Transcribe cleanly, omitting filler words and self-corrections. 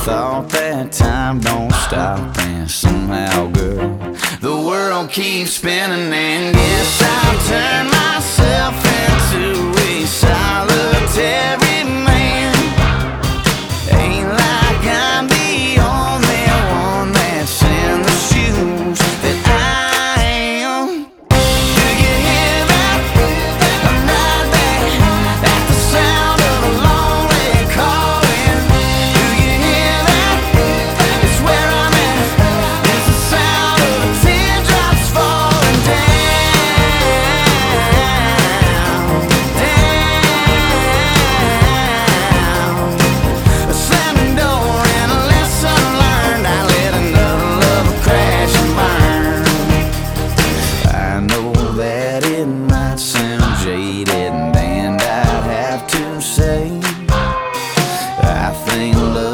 thought that time don't stop, and somehow, girl, the world keeps spinning. And guess I'll turn myself into a solitary man. Ain't like I'm the only one that's in the shoes that I am. Do you hear that? I'm right there at the sound of a lonely calling. Do you hear that? It's where I'm at. It's the sound of the teardrops falling down. A slamming door and a lesson learned. I let another love crash and burn. I know that it might sound jaded, and I'd have to say I think love